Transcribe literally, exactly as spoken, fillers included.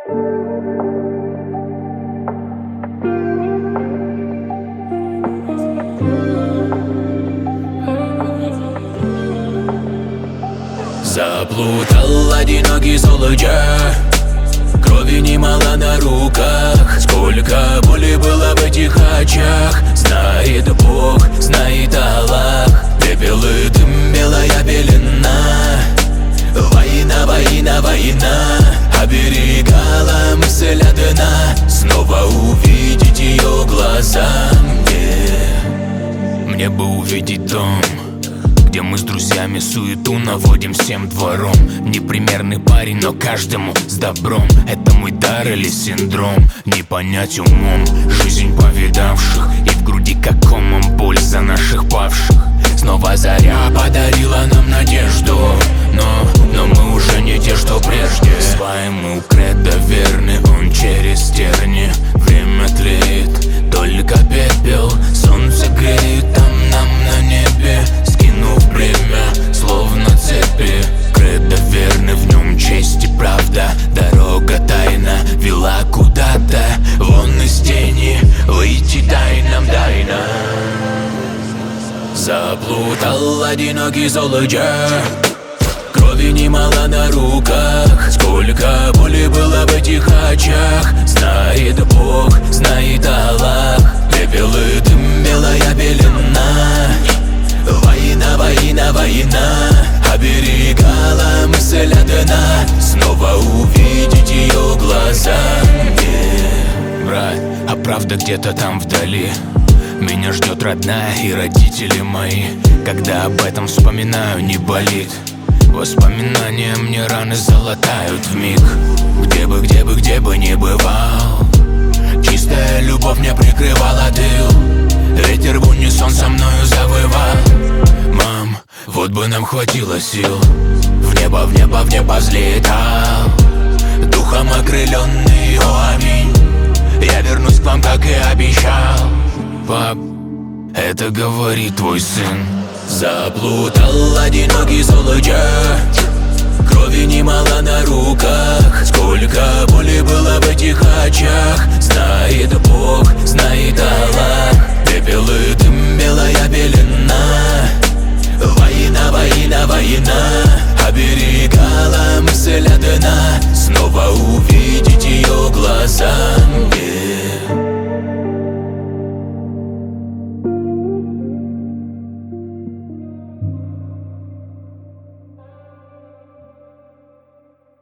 Заплутал одинокий солдат, крови немало на руках. Сколько боли было в этих очах. Знает Бог, знает Аллах. Пепел и дым, белая пелена. Война, война, война оберегала мысль одна. Снова увидеть ее глаза мне. Мне бы увидеть дом, где мы с друзьями суету наводим всем двором. Непримерный парень, но каждому с добром. Это мой дар или синдром, не понять умом. Жизнь повидавших, и в груди как комом боль за наших павших. Снова заря подарила нам надежду, но, но мы уже не те, что прежде. Своему кредо верны, он через терни. Время тлеет, только пепел. Солнце греет там нам на небе, скинув бремя, словно цепи. Кредо верны, в нем честь и правда. Дорога тайна вела куда-то, вон из тени выйти дай нам, дай нам. Заплутал одинокий солдат, крови немало на руках. Сколько боли было в этих очах. Знает Бог, знает Аллах. Пепел и дым, белая пелена. Война, война, война оберегала мысль одна. Снова увидеть ее глаза мне. Брат, а правда где-то там вдали меня ждет родная и родители мои. Когда об этом вспоминаю, не болит. Воспоминания мне раны залатают вмиг. Где бы, где бы, где бы не бывал, чистая любовь мне прикрывала тыл. Ветер в унисон со мною завывал. Мам, вот бы нам хватило сил. В небо, в небо, в небо взлетал, духом окрыленный, о аминь. Я вернусь к вам, как и обещал. Пап, это говорит твой сын. Заплутал одинокий солдат, крови немало на